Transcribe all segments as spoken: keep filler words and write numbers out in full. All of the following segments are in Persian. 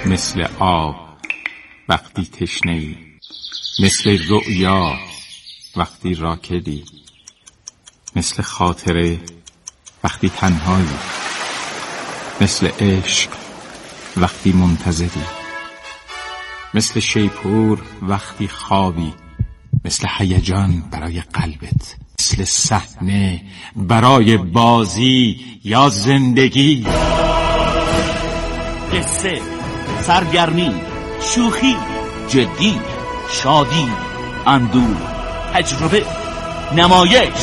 مثل آب وقتی تشنه‌ای، مثل رؤیا وقتی راکدی، مثل خاطره وقتی تنهایی، مثل عشق وقتی منتظری، مثل شیپور وقتی خوابی، مثل هیجان برای قلبت، مثل صحنه برای بازی یا زندگی. قصه، سرگرمی، شوخی، جدی، شادی، اندوه، تجربه، نمایش.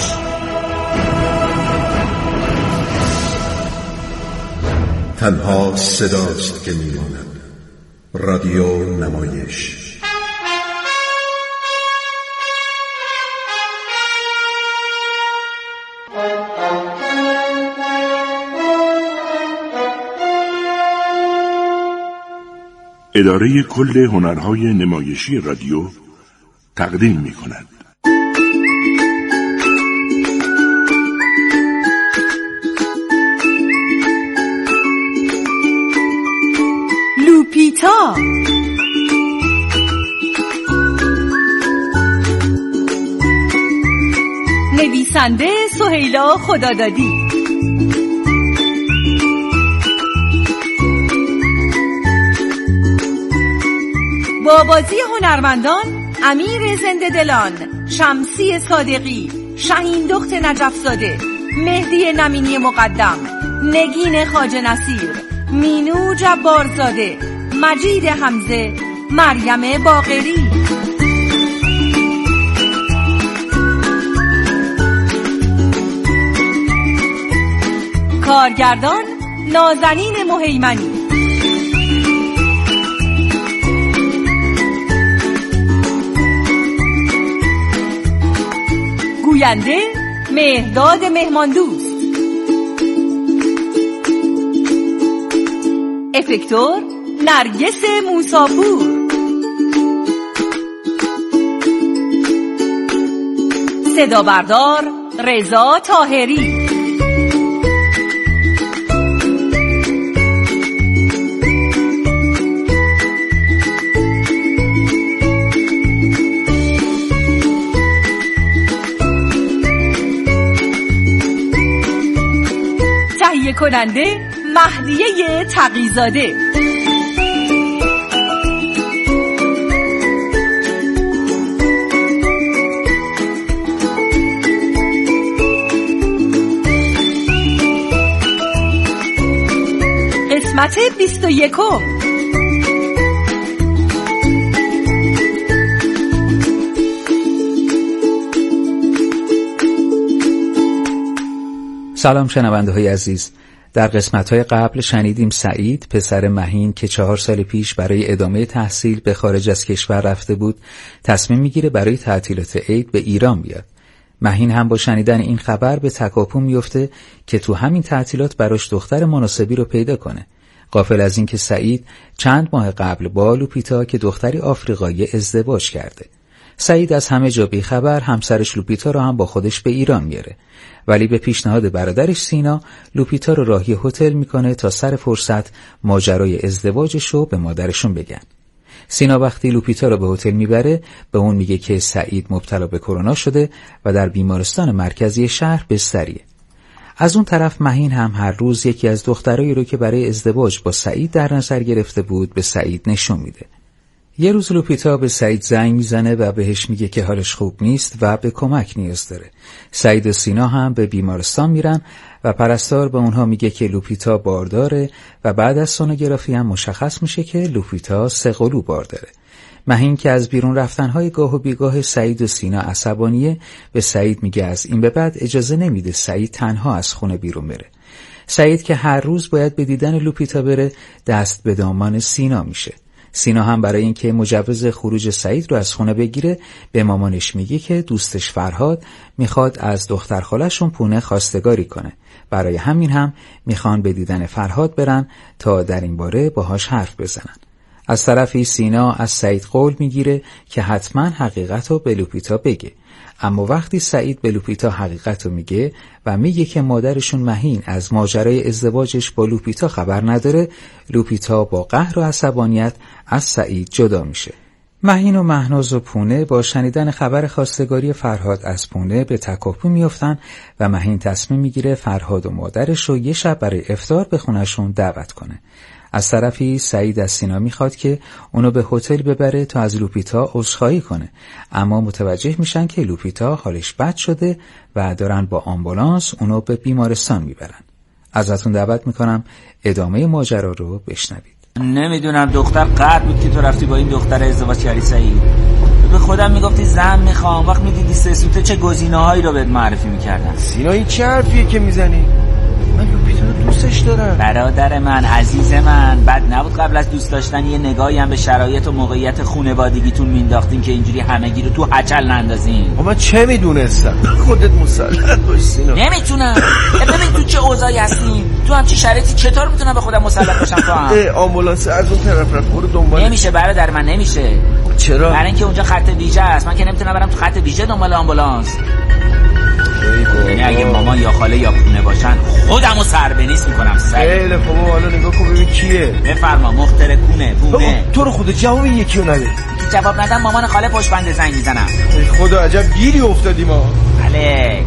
تنها صداست که میماند. رادیو نمایش. اداره کل هنرهای نمایشی رادیو تقدیم می کند. لوپیتا، نویسنده سهیلا خدادادی، با بازی هنرمندان امیر زنده‌دلان، شمسی صادقی، شهین دخت نجف‌زاده، مهدی نمینی مقدم، نگین خواجه نصیر، مینو جبارزاده، مجید حمزه، مریم باقری. کارگردان نازنین مهیمنی. گوینده مهداد مهماندوست. افکتور نرگس موساپور. صدا بردار رضا طاهری. تهیه کننده مهدیه تقی‌زاده. قسمت بیست و یکم. سلام شنونده های عزیز. در قسمت‌های قبل شنیدیم سعید پسر مهین که چهار سال پیش برای ادامه تحصیل به خارج از کشور رفته بود تصمیم میگیره برای تعطیلات عید به ایران بیاد. مهین هم با شنیدن این خبر به تکاپو میفته که تو همین تعطیلات براش دختر مناسبی رو پیدا کنه. غافل از این که سعید چند ماه قبل با لوپیتا که دختری آفریقایی ازدواج کرده. سعید از همه جا بی خبر همسرش لوپیتا رو هم با خودش به ایران میاره، ولی به پیشنهاد برادرش سینا لوپیتا رو راهی هتل میکنه تا سر فرصت ماجرای ازدواجش رو به مادرشون بگن. سینا وقتی لوپیتا رو به هتل میبره به اون میگه که سعید مبتلا به کرونا شده و در بیمارستان مرکزی شهر بستریه. از اون طرف مهین هم هر روز یکی از دخترایی رو که برای ازدواج با سعید در نظر گرفته بود به سعید نشون میده. یه روز لوپیتا به سعید زنگ میزنه و بهش میگه که حالش خوب نیست و به کمک نیاز داره. سعید و سینا هم به بیمارستان میرن و پرستار به اونها میگه که لوپیتا بارداره و بعد از سونوگرافی هم مشخص میشه که لوپیتا سه قلو بارداره. مهین که از بیرون رفتنهای گاه و بیگاه سعید و سینا عصبانیه به سعید میگه از این به بعد اجازه نمیده سعید تنها از خونه بیرون بره. سعید که هر روز باید به دیدن لوپیتا بره دست به دامان سینا میشه. سینا هم برای اینکه مجوز خروج سعید رو از خونه بگیره به مامانش میگه که دوستش فرهاد میخواد از دختر خاله‌شون پونه خواستگاری کنه. برای همین هم میخوان به دیدن فرهاد برن تا در این باره باهاش حرف بزنن. از طرفی سینا از سعید قول میگیره که حتما حقیقت رو به لوپیتا بگه، اما وقتی سعید به لوپیتا حقیقت رو میگه و میگه که مادرشون مهین از ماجرای ازدواجش با لوپیتا خبر نداره، لوپیتا با قهر و عصبانیت از سعید جدا میشه. مهین و مهناز و پونه با شنیدن خبر خواستگاری فرهاد از پونه به تکاپو میافتن و مهین تصمیم میگیره فرهاد و مادرش رو یه شب برای افطار به خونشون دعوت کنه. از طرفی سعید از سینا میخواد که اونو به هتل ببره تا از لوپیتا عذرخواهی کنه، اما متوجه میشن که لوپیتا حالش بد شده و دارن با آمبولانس اونو به بیمارستان میبرن. ازتون دعوت میکنم ادامه ماجرا رو بشنوید. نمیدونم دختر قرد بود که تو رفتی با این دختر ازدواج کردی سعید. به خودم میگفتی زن میخوام، وقت میدیدی سه سوته چه گزینه‌هایی رو بهت معرفی میکردن. سینا این چه حرفیه که میزنی؟ من لوپیتا رو دوستش دارم. برادر من، عزیز من، بد نبود قبل از دوست داشتن یه نگاهی هم به شرایط و موقعیت خانوادگیتون مینداختین که اینجوری همگی رو تو هچل نندازین. من چه میدونستم؟ خودت مسلط باش سینا. نمیتونم. ببین تو چه اوضاعی هستیم، تو همچین شرایطی چطور میتونم به خودم مسلط باشم؟ تو هم آمبولانس از اون طرف رفت، برو دنبال. نمیشه برادر من، نمیشه. چرا؟ برای اینکه اونجا خط ویژه است، من که نمیتونم برم تو خط ویژه دنبال آمبولانس. یعنی اگه مامان یا خاله یا پونه باشن خودمو سربنیس میکنم. خیلی خوبه، حالا نگاه کن ببین کیه. بفرما. مخترع کونه پونه. تو رو خدا جواب یکی رو نده. که جواب ندم مامان خاله پشت بنده زنگ میزنم. ای خدا عجب گیری افتادیم ما. علیک.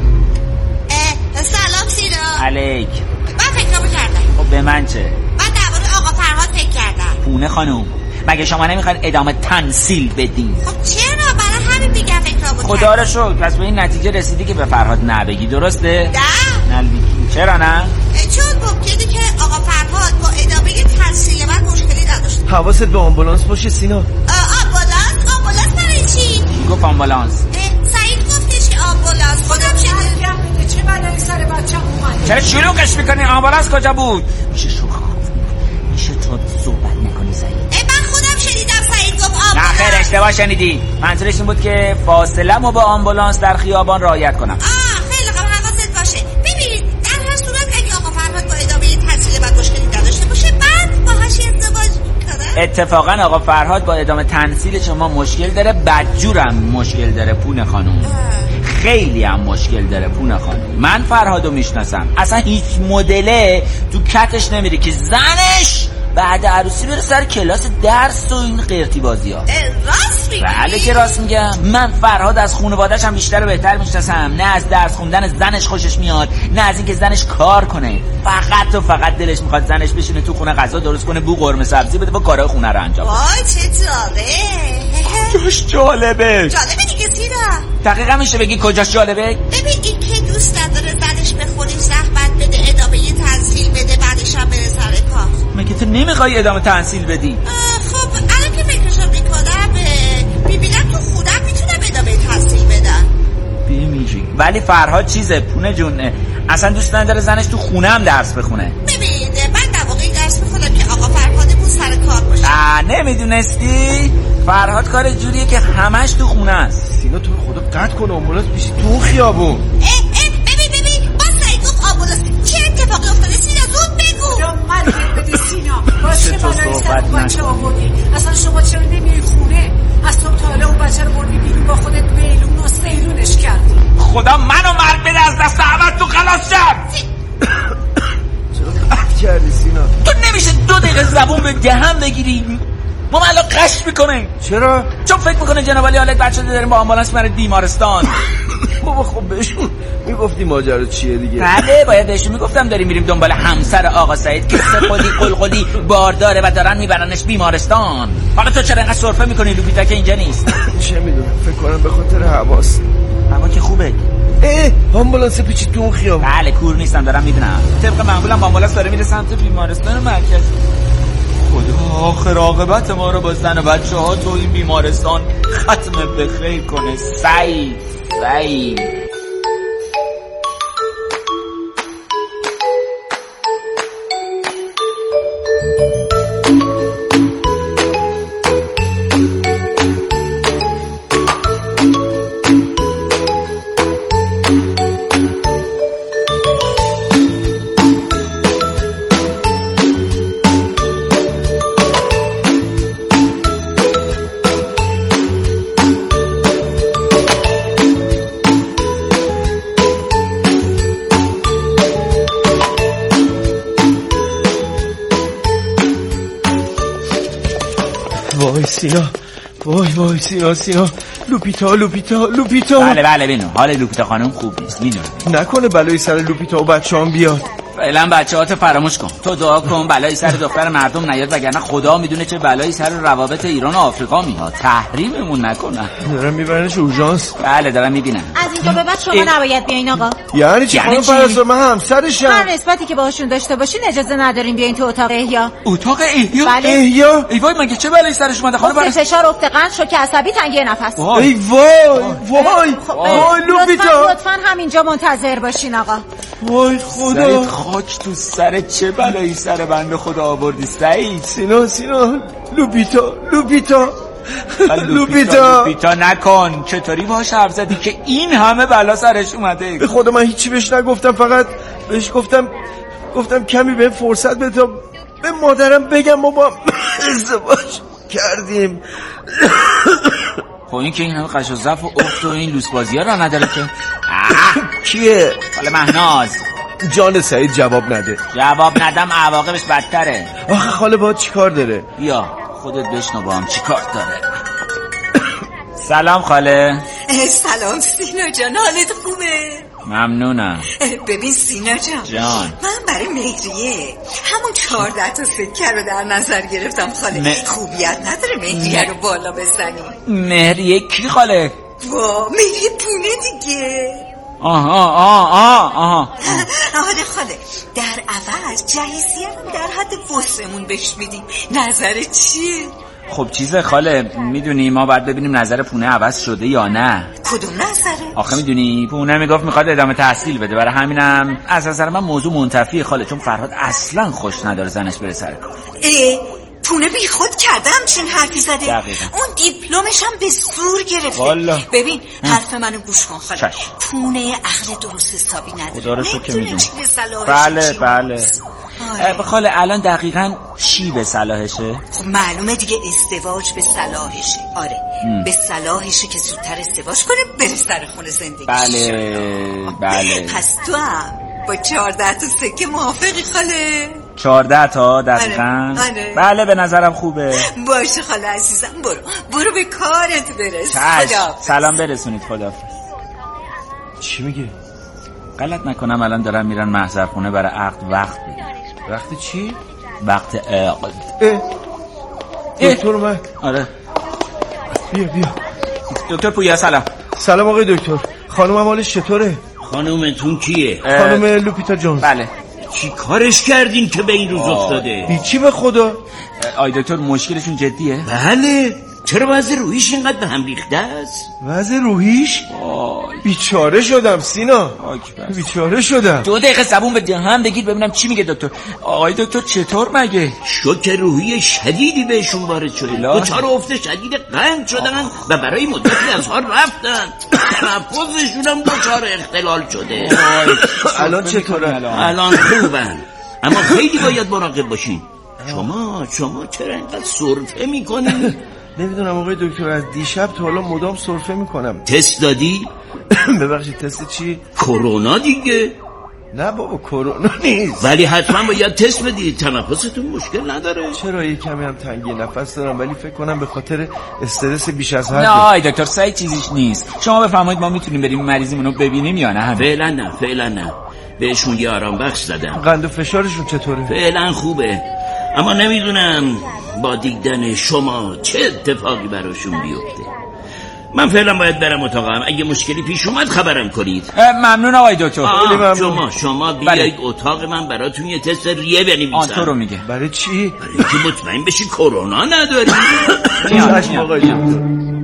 سلام سینا. علیک. من فکرامو کردم. خب به من چه؟ من درباره آقا فرهاد فکر کردم. پونه خانم مگه شما نمیخواید ادامه تنسیل بدین؟ خب چرا؟ برای همین میگم فکرامو کردم. خدا رو شکر پس به این نتیجه رسیدی که به فرهاد نبگی، درسته؟ نه. نه چرا نه؟ چون ممکنه که آقا فرهاد با ادامه تنسیل من مشکلی نداشت. حواست به آمبولانس باشه سینا. آمبولانس؟ آمبولانس برای چی؟ کی گفت آمبولانس؟ سعید گفتش که آمبولانس. خودم شنیدم. چه بلایی سر بچه‌م اومد؟ چرا شلوغش میکنی؟ آمبولانس کجا بود؟ میشه شوخ میشه تو صحبت نکنی سعید. من خودم شنیدم سعید گفت آمبولانس. نه خیر اشتباه شنیدی. منظورش این بود که فاصله‌مو با آمبولانس در خیابان رعایت کنم. آه خیلی خوب، حواست باشه. ببین در هر صورت اگه آقا فرهاد با ادامه تحصیل من مشکلی نداشته باشه بعد باهاش ازدواج کنه. اتفاقا آقا فرهاد با ادامه تحصیل شما مشکل داره، بدجورم مشکل داره پونه خانم. خیلی هم مشکل داره پونه خانم. من فرهادو میشناسم، اصلا هیچ مدله تو کتش نمیره که زنش بعد عروسی بره سر کلاس درس و این قرتی بازی ها. راست میگی؟ بله که راست میگم. من فرهاد از خانواده‌اش هم بیشتر و بهتر میشناسم. نه از درس خوندن زنش خوشش میاد، نه از اینکه زنش کار کنه. فقط و فقط دلش میخواد زنش بشینه تو خونه غذا درست کنه، بو قرمه سبزی بده و کارهای خونه رو انجام بده. وای چه جالب. کجاش جالبه؟ جالبه دیگه سینا. دقیقاً میشه بگی کجاش جالبه؟ ببین این که دوست نداره زنش به خودش زحمت بده، ادامه تحصیل بده، بعدش هم بره سر کار. مگه تو نمیخوای ادامه تحصیل بدی؟ خب الان که فکرشو میکنم میبینم تو خودم میتونم ادامه تحصیل بدم. بمیری. ولی فرهاد چیزه پونه جون، اصلا دوست نداره زنش تو خونه هم درس بخونه. ببین من در واقعی درس میخونم که آقا فرهادمون سر کار باشه. آه نمیدونستی؟ فرهاد کار جوریه که همش تو خونه است. سینا تو خدا قطع کن، آمبولانس پیشی تو خیابون. اه اه ببین ببین باز سعید گفت آمبولانس. چه اتفاقی افتاده سینا؟ زود بگو. یا من بده سینا باشه بلایی سر بچه آوردی. اصلا شما چرا نمیای خونه؟ از صبح تا حالا اون بچه رو بردی بیرون با خودت بیلون و سیلونش کردی. خدا منو مرد بده از دست احمد تو خلاص شم. چرا قطع کردی سینا؟ تو نمیشه دو دقیقه زبون به دهن بگیری؟ ما الان قش میکنه. چرا؟ چون فکر میکنه جناب علی حالت بچه داریم با آمبولانس میبرید بیمارستان. بابا خب بهشون میگفتی ماجرا چیه دیگه؟ بله باید بهشون میگفتم داریم میریم دنبال همسر آقا سعید که سپلی قلقلی بار داره و دارن میبرنش بیمارستان. حالا تو چرا اینقدر سرفه میکنی لوپیتا که اینجا نیست؟ چه میدونم، فکر کنم به خاطر حواس. هوا که خوبه. اه آمبولانس پیچید تو اون خیابون. بله کور نیستم دارم میدونم. طبق معمولم آمبولانس داره میره سمت بیمارستان مرکز. خدا آخر عاقبت ما رو با زن و بچه ها تو این بیمارستان ختم به خیر کنه. سعید سعید وای سینا، وای وای سینا سینا، لوپیتا لوپیتا لوپیتا. بله بله بینو، حال لوپیتا خانم خوب نیست میدونم. نکنه بلایی سر لوپیتا و بچه‌ام بیاد. فعلا بچه‌هاتو فراموش کن، تو دعا کن بلایی سر دختر مردم نیاد، وگرنه خدا میدونه چه بلایی سر روابط ایران و آفریقا میاد. تحریممون نکنن. دارن میبرنش اورژانس. بله دارن میبینن. از اینجا به بعد شما نباید بیاین آقا. یعنی چی خانم پرستار؟ من همسرشم. هر نسبتی که باهاشون داشته باشین اجازه ندارین بیاین تو اتاق احیا. اتاق احیا؟ بله. احیا؟ ای وای مگه چه بلایی سرش اومده خانم پرستار؟ فشار، افت قند، شوک عصبی، تنگی نفس. ای وای وای وای لوپیتا. لطفاً همینجا منتظر باشین آقا. وای خدا. خاک تو سر چه بلایی سر بنده خدا آوردی سعید؟ سینا سینا لوپیتا لوپیتا لوپیتا لوپیتا نکن. چطوری باهاش حرف زدی که این همه بلا سرش اومده؟ به خدا من هیچی بهش نگفتم، فقط بهش گفتم گفتم کمی به فرصت بده تا به مادرم بگم ما با ازدواج کردیم. خب این که این همه قش و ضعف و افت و این لوس بازی ها را نداره که. کیه؟ حالا مهناز. جان سعید جواب نده. جواب ندم عواقبش بدتره. آخه خاله باید چی کار داره؟ بیا خودت بشنو با هم چی کار داره. سلام خاله. سلام سینا جان، حالت خوبه؟ ممنونم. ببین سینا جان جان، من برای مهریه همون چهارده تا سکه رو در نظر گرفتم خاله. م... خوبیت نداره مهریه رو بالا بزنی؟ مهریه کی خاله؟ وا مهریه پونه دیگه. آها آها آها آها آره خاله، در عوض جهیزیه رو در حد وسمون بهش میدیم. نظرت چیه؟ خب چیزه خاله، میدونی ما باید ببینیم نظر پونه عوض شده یا نه. کدوم نظره؟ آخه میدونی پونه میگفت میخواد ادامه تحصیل بده، برای همینم از نظر من موضوع منتفیه خاله، چون فرهاد اصلا خوش نداره زنش بره سر کار. اه پونه بی خود کرده همچین حرفی زده. دقیقا. اون دیپلمش هم به زور گرفته. والا. ببین حرف منو گوش کن خاله. چش. پونه عقل درست حسابی نداره. خدا رو شکر که میدونی. بله بله خاله الان دقیقاً چی به صلاحشه؟ خب معلومه دیگه ازدواج به صلاحشه. آره ام. به صلاحشه که زودتر ازدواج کنه بره سر خونه زندگی. بله بله. پس تو هم با چهارده تا سکه موافقی خاله؟ چهارده تا دقیقاً؟ آره. آره. بله به نظرم خوبه. باشه خاله عزیزم، برو برو به کارت برس. خدا سلام برسونید. خدا. چی میگه؟ غلط نکنم الان دارن میرن محضر خونه برای عقد وقت بگیرن. وقت چی؟ وقت عقد. اه دکتر اومد. آره بیا بیا. دکتر پویا سلام. سلام آقای دکتر. خانومم حالش چطوره؟ خانومتون کیه؟ خانوم لوپیتا جونز. بله. چی کارش کردین که به این روز افتاده؟ هیچی به خدا. آی دکتر مشکلشون جدیه؟ بله. چرا وضع روحیش اینقدر به هم ریخته است؟ وضع روحیش؟ بیچاره شدم سینا. بیچاره شدم. دو دقیقه زبون به هم بگید ببینم چی میگه دکتر. آقای دکتر چطور مگه؟ شوک روحی شدیدی بهشون وارد شده. دچار افت شدید قند شدن و برای مدتی از حال رفتن. تنفسشون هم دچار اختلال شده. الان چطوره؟ الان خوبن، اما خیلی باید مراقب باشین. شما شما چرا اینقدر سرفه میکنین؟ نمیدونم آقای دکتر، از دیشب تا حالا مدام سرفه میکنم. تست دادی؟ ببخشید تست چی؟ کرونا دیگه. نه بابا کرونا نیست، ولی حتما باید تست بدی. تنفستون مشکل نداره؟ چرا یه کمی هم تنگی نفس دارم، ولی فکر کنم به خاطر استرس بیش از حد. نه آی دکتر سعی چیزیش نیست. شما بفرمایید ما میتونیم بریم مریضمون رو ببینیم یا نه؟ فعلا نه فعلا نه. بهشون یه آرام بخش دادم. قند و فشارشون چطوره؟ فعلا خوبه، اما نمیدونم با دیدن شما چه اتفاقی براشون بیفته. من فعلا باید برم اتاقم، اگه مشکلی پیش اومد خبرم کنید. ممنون آقای دکتر. ممنون. شما شما بیایید بله. اتاق من براتون یه تست ریه بنویسم. آن تو رو میگه. برای چی؟ برای اینکه مطمئن بشی کرونا نداری. چشم آقای دکتر.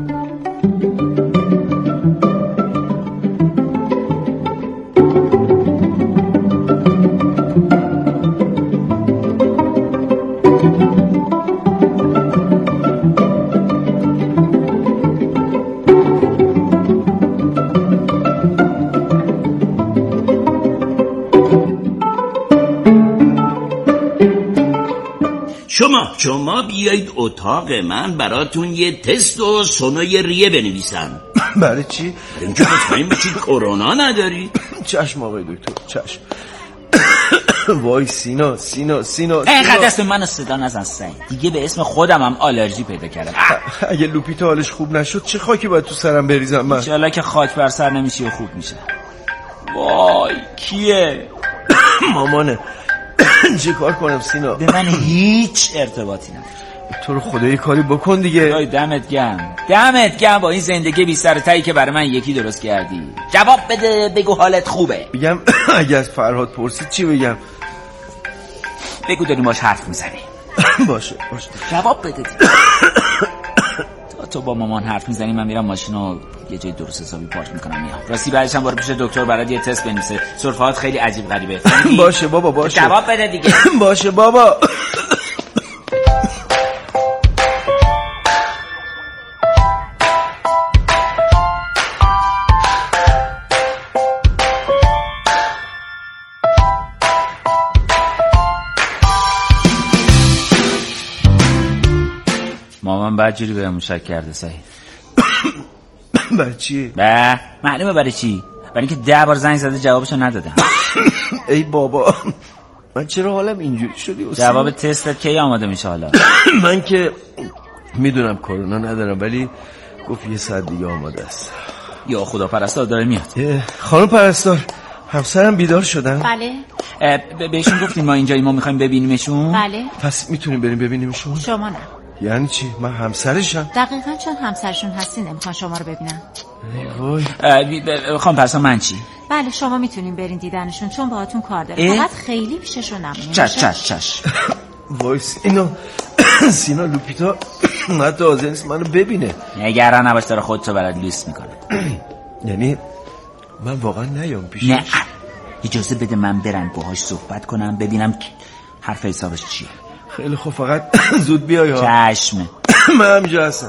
شما شما بیایید اتاق من براتون یه تست و سونوی ریه بنویسم. برای چی؟ اینکه مطمئن بشید کرونا نداری. چشم آقای دکتر چشم. وای سینا سینا سینا اینقدر اسم منو صدا نزن سعید، دیگه به اسم خودم هم آلرژی پیدا کردم. اگه لوپیتا حالش خوب نشد چه خاکی باید تو سرم بریزم من؟ انشالله که خاک بر سر نمیشه و خوب میشه. وای کیه؟ مامانه. چه کار کنم سینا؟ به من هیچ ارتباطی نداره. تو رو خدا یه کاری بکن دیگه. وای دمت گرم، دمت گرم با این زندگی بی سر تایی که برای من یکی درست کردی. جواب بده، بگو حالت خوبه. بگم اگه از فرهاد پرسید چی بگم؟ بگو داری باش حرف میزنی. باشه باشه جواب بده دیگه. تا تو با مامان حرف میزنی من میرم ماشینو یه جای درست حسابی پارک میکنم میام. راستی بعدش هم برو پیش دکتر برات یه تست بنویسه. سرفه‌هات خیلی عجیب غریبه. باشه بابا باشه. جواب بده دیگه. باشه بابا. مامان بدجوری بهم شک کرده سعید. برای چی؟ به معلومه برای چی؟ برای اینکه ده بار زنگ زده جوابشو ندادم. ای بابا من چرا حالم اینجوری شدی؟ جواب تستت کی آماده میشه حالا؟ من که میدونم کرونا ندارم ولی گفت یه ساعت دیگه آماده است. یا خدا پرستار داره میاد. خانم پرستار همسرم بیدار شدن؟ بله. بهشون گفتیم ما اینجایی ما میخوایم ببینیمشون؟ بله. پس میتونیم بریم ببینیمشون؟ شما نه. یعنی چی؟ من همسرشم؟ دقیقاً چون همسرشون هستین نمیخوان شما رو ببینن. ای وای. خانم پرستار من چی؟ بله شما میتونین برین دیدنشون چون باهاتون کار داره. فقط خیلی پیششون نمونین. چش چش چش. وای سینا سینا لوپیتا حتی حاضر نیست منو ببینه. نگران نباش داره خودتو برات لیست میکنه. یعنی من واقعا نیام پیشش؟ نه اجازه بده من برم باهاش صحبت کنم ببینم حرف حسابش چیه. خیلی خوب فقط زود بیای. چشمه. من همینجا هستم.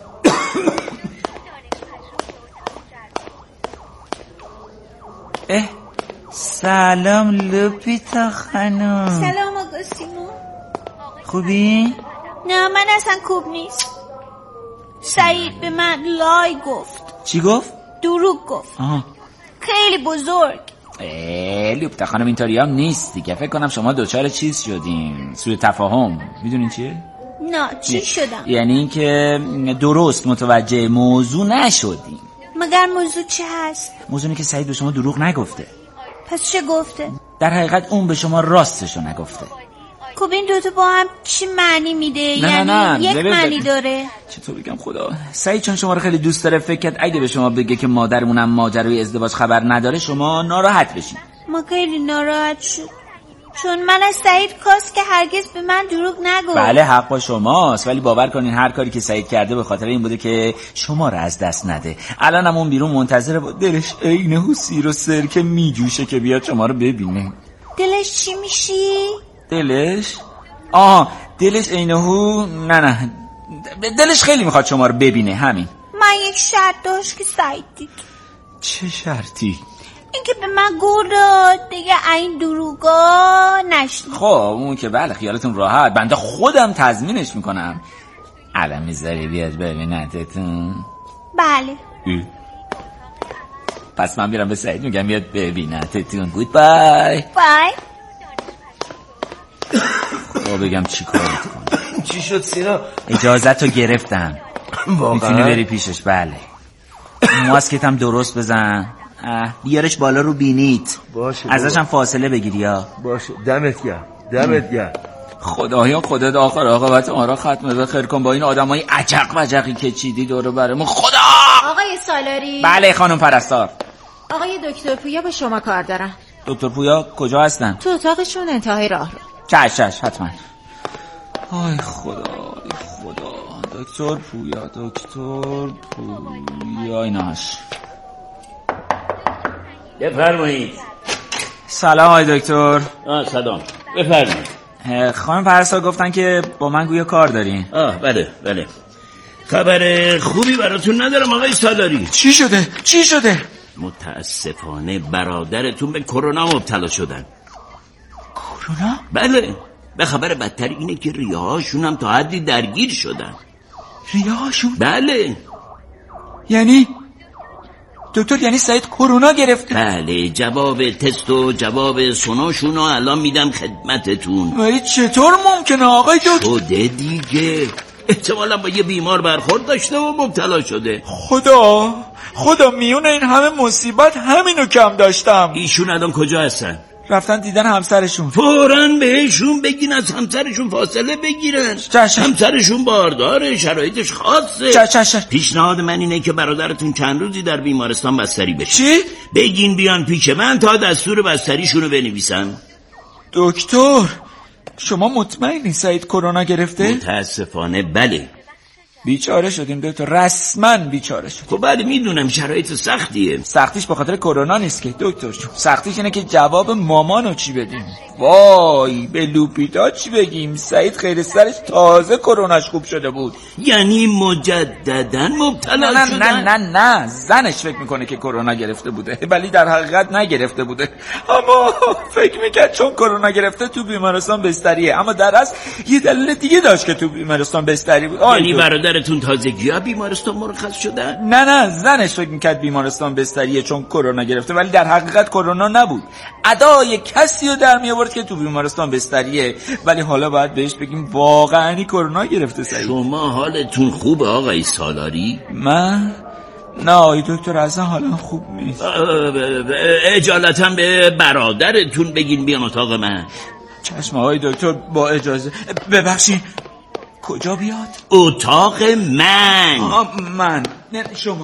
اه سلام لوپیتا خانم. سلام آگوستینو. خوبی؟ نه من اصلا خوب نیست. سعید به من لای گفت. چی گفت؟ دروغ گفت. آها. خیلی بزرگ. اه لوپیتا خانم اینطوری هم نیست دیگه. فکر کنم شما دوچار چیز شدین، سوء تفاهم. میدونین چیه؟ نه چی شدم؟ یعنی این که درست متوجه موضوع نشدین. مگر موضوع چه هست؟ موضوعی که سعید به شما دروغ نگفته. پس چه گفته؟ در حقیقت اون به شما راستشو نگفته. خب این دوتا با هم چی معنی میده؟ نه یعنی نه نه. یک ببین معنی ببین. داره. چطور بگم خدا؟ سعید چون شما رو خیلی دوست داره فکر کرد اگه به شما بگه که مادرمونم ماجرای ازدواج خبر نداره شما ناراحت بشین. ما خیلی ناراحت شد چون من از سعید خواست که هرگز به من دروغ نگو. بله حق با شماست ولی باور کنین هر کاری که سعید کرده به خاطر این بوده که شما رو از دست نده. الان هم اون بیرون منتظره با دلش عین حسیر و سرکه میجوشه که بیاد شما رو ببینه. دلش چی میشی؟ دلش؟ آه دلش عین هو نه نه دلش خیلی میخواد شما رو ببینه همین. من یک شرط داشت که سعید دید. چه شرطی؟ اینکه به من گور داد دیگه این دروغا نشنید. خب اون که بله خیالتون راحت بنده خودم تضمینش میکنم. الان میذاری بیاد ببینتتون؟ بله. اه. پس من میرم به سعید میگم بیاد ببینتتون. گود بای بای. خب بگم چی کارت کنم. چی شد سینا؟ اجازت رو گرفتم. واقعا؟ میتونی بری پیشش. بله ماسکت هم درست بزن. بیارش بالا رو بینیت. باشه ازش هم فاصله بگیری یا باشه. دمت گرم دمت گرم. خدایا خودت آخر عاقبت ما را ختم به خیر کن با این آدمای عجق وجقی که چیدی دور برمون. خدا. آقای سالاری. بله خانم پرستار. آقای دکتر پویا با شما کار دارن. دکتر پویا کجا هستن؟ تو اتاقشون انتهای راه رو. چش چش حتما. آی خدا ای خدا. دکتر پویا دکتر پویا ایناش. بفرمایید. سلام آقای دکتر. آه سلام بفرمایید. خانم پرستار گفتن که با من گویا کار دارین. آه بله بله. خبر خوبی براتون ندارم آقای سالاری. چی شده؟ چی شده؟ متاسفانه برادرتون به کرونا مبتلا شدن. کرونا؟ بله. به خبر بدتر اینه که ریه‌هاشون هم تا حدی درگیر شدن. ریه‌هاشون؟ بله. یعنی دکتر یعنی سعید کرونا گرفته؟ بله، جواب تست و جواب سوناشونو الان میدم خدمتتون. ولی چطور ممکنه آقای دکتر؟ شده دیگه، احتمالا با یه بیمار برخورد داشته و مبتلا شده. خدا خدا میونه این همه مصیبت همینو کم داشتم. ایشون الان کجا هستن؟ رفتن دیدن همسرشون. فوراً بهشون بگین از همسرشون فاصله بگیرن. چشم. همسرشون بارداره، شرایطش خاصه. چشم. پیشنهاد من اینه که برادرتون چند روزی در بیمارستان بستری بشه. چی؟ بگین بیان پیش من تا دستور بستریشونو بنویسم. دکتر شما مطمئنی سعید کرونا گرفته؟ متاسفانه بله. بیچاره شدیم دکتر، رسما بیچاره شدیم. خب بله میدونم شرایط سختیه. سختیش به خاطر کرونا نیست که دکتر جون، سختیش اینه که جواب مامانو چی بدیم. وای به لوپیتا چی بگیم؟ سعید خیر سرش تازه کروناش خوب شده بود. یعنی مجددا مبتلا نه شدن؟ نه نه نه زنش فکر میکنه که کرونا گرفته بوده ولی در حقیقت نگرفته بوده، اما فکر میکرد چون کرونا گرفته تو بیمارستان بستریه، اما در اصل یه دلیل دیگه داشت که تو بیمارستان بستری بود. یعنی برادرتون تازگی‌ها بیمارستان مرخص شدن؟ نه نه زنش فکر میکرد بیمارستان بستریه چون کرونا گرفته ولی در حقیقت کرونا نبود. ادای کسی رو در می آورد که تو بیمارستان بستریه ولی حالا باید بهش بگیم واقعا کرونا گرفته. سعید شما حالتون خوبه آقای سالاری؟ من نه آقای دکتر اصلا حالا خوب نیست. اجالتا به برادرتون بگین بیان اتاق من. چشم آقای دکتر با اجازه. ببخشید کجا بیاد؟ اتاق من. آه من نه شما.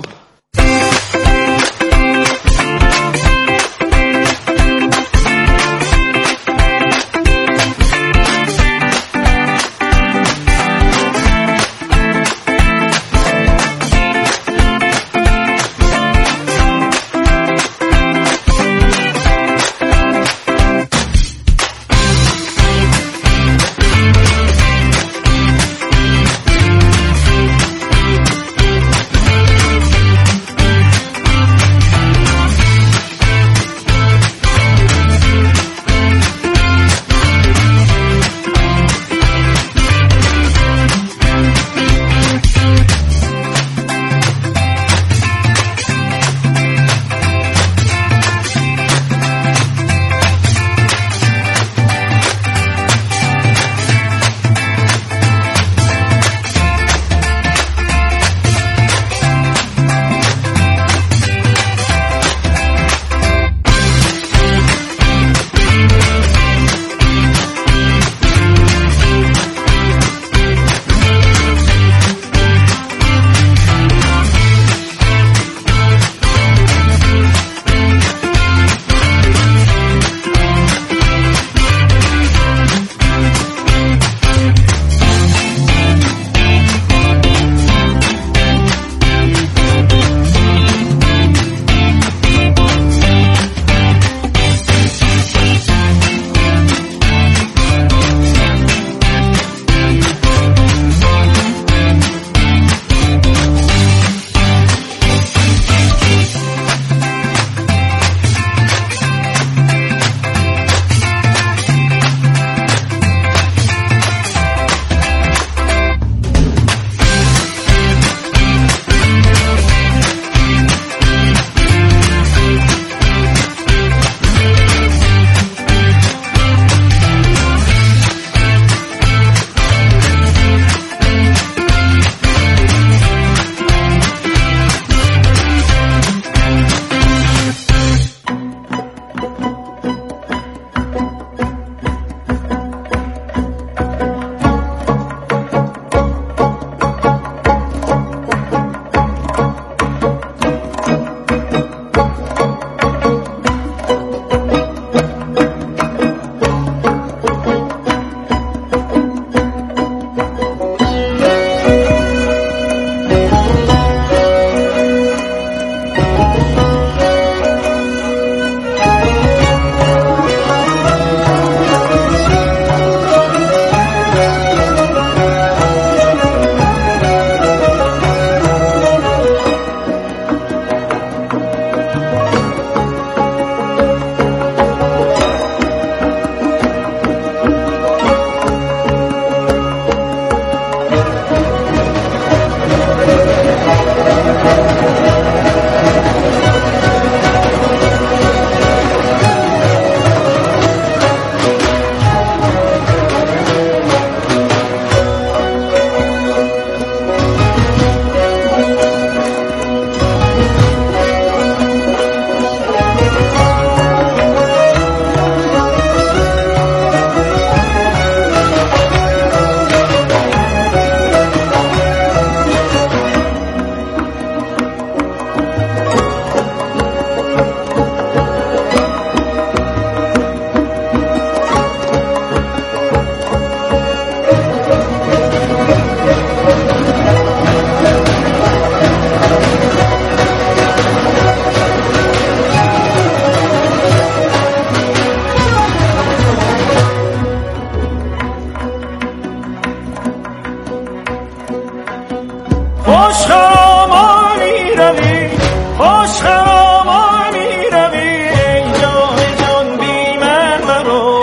خوش خرامان می روی خوش خرامان می روی ای جان جان بی من مرو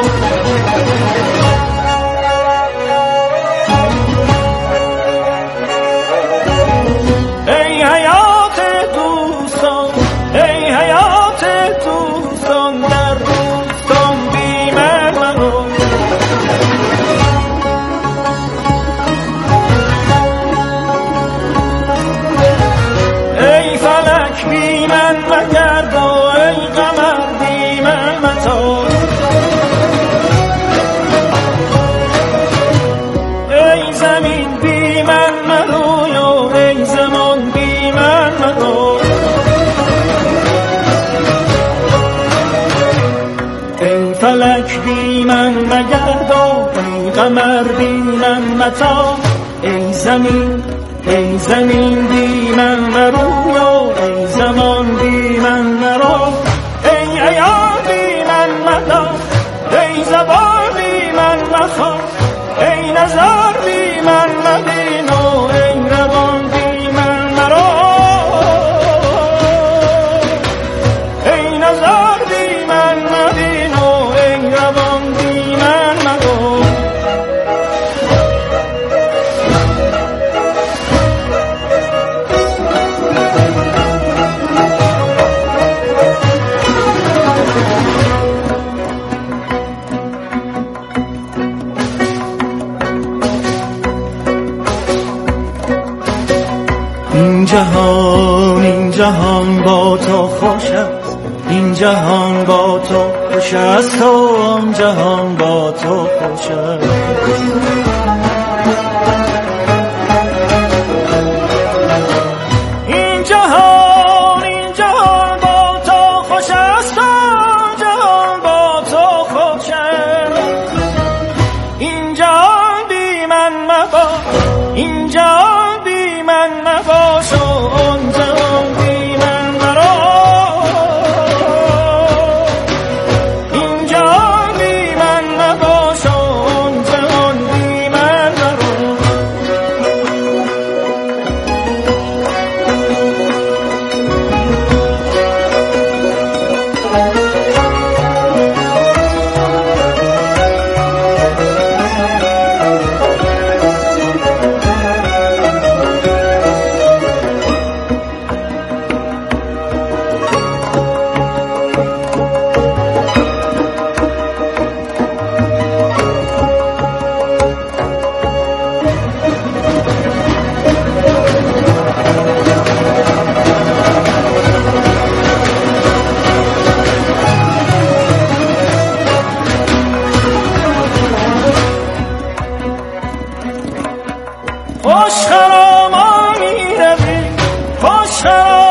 ای حیات دوستان ای حیات دوستان در دوستان بی من مرو ای فلک بی من مگرد و ای قمر بی من متاب ای زمین بی من مروی و ای زمان بی من مرو ای فلک بی من مگرد و ای قمر بی من متاب ای زمین ای زمین بی من مرو و ای زمان بی من مرو ای عیان بی من مدا ای زبان بی من مخواه ای نظر بی من مبین و ای روان بی من مرو ای نظر بی من مبین و ای روان بی من مرو این جهان این جهان با تو خوش است این جهان با تو خوش است و آن جهان با تو خوش است این جهان این جهان با تو خوش است و آن جهان با تو خوش است این جهان بی من مبا این جهان بی من مباش و آن جهان بی من مرو این جهان بی من مباش و آن جهان بی من مرو خوش خرامان می روی خوش خرامان